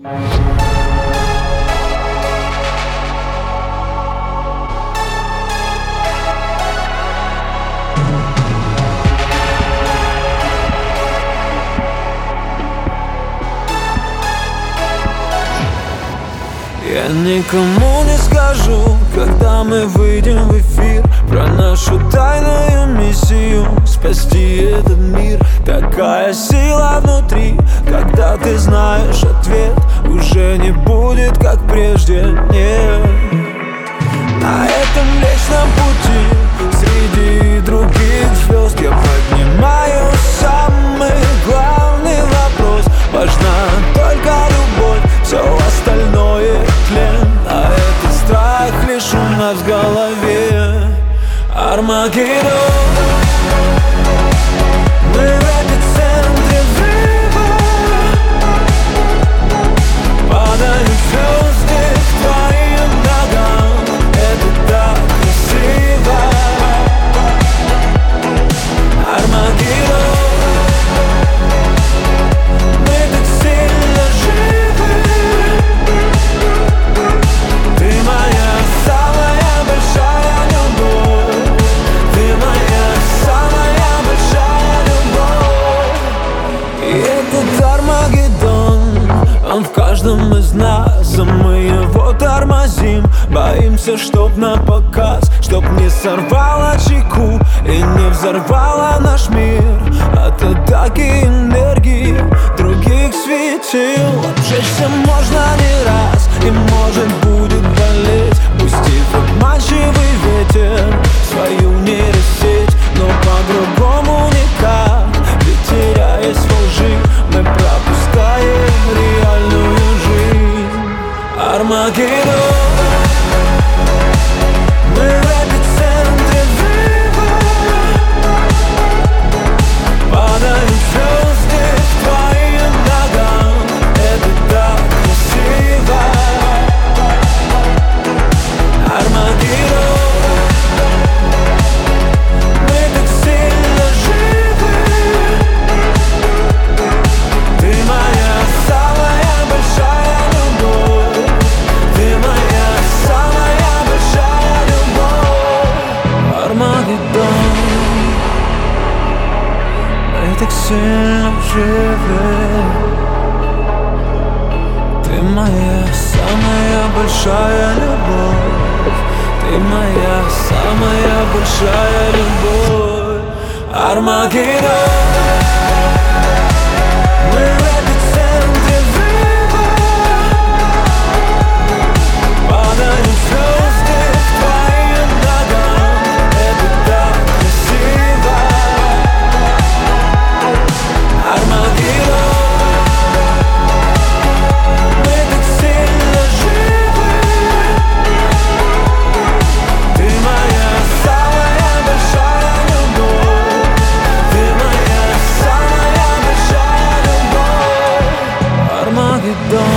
Я никому не скажу, когда мы выйдем в эфир, про нашу тайную миссию спасти этот мир. Такая сила внутри, когда ты знаешь ответ, уже не будет как прежде, нет. На этом вечном пути среди других звезд я поднимаю самый главный вопрос. Важна только любовь, все остальное тлен, а этот страх лишь у нас в голове. Армагеддон. Мы в эпицентре взрыва, падают звезды к твоим ногам. Это так красиво. Армагеддон. Мы так сильно живы. Ты моя самая большая любовь. Ты моя самая большая любовь. И этот Армагеддон, он в каждом из нас, а мы его тормозим. Боимся, чтоб на показ, чтоб не сорвало чеку и не взорвало наш мир от атаки энергии других светил. Обжечься можно не раз и может будет болеть, пустив обманчивый ветер свою нейросеть. Но по-другому никак, ведь теряясь во лжи, мы пропускаем реальную жизнь. Армагеддон. Мы в эпицентре взрыва, падают звезды к твоим ногам. Это так красиво. Армагеддон. Мы так сильно живы. Ты моя самая большая любовь. Ты моя самая большая любовь. Армагеддон. Мы так сильно живы. Ты моя самая большая любовь. Ты моя самая большая любовь. Армагеддон. Мы в эпицентре взрыва, падают звезды к твоим ногам. Это так красиво. Армагеддон. Мы так сильно живы. Ты моя самая большая любовь. Ты моя самая большая любовь. Армагеддон.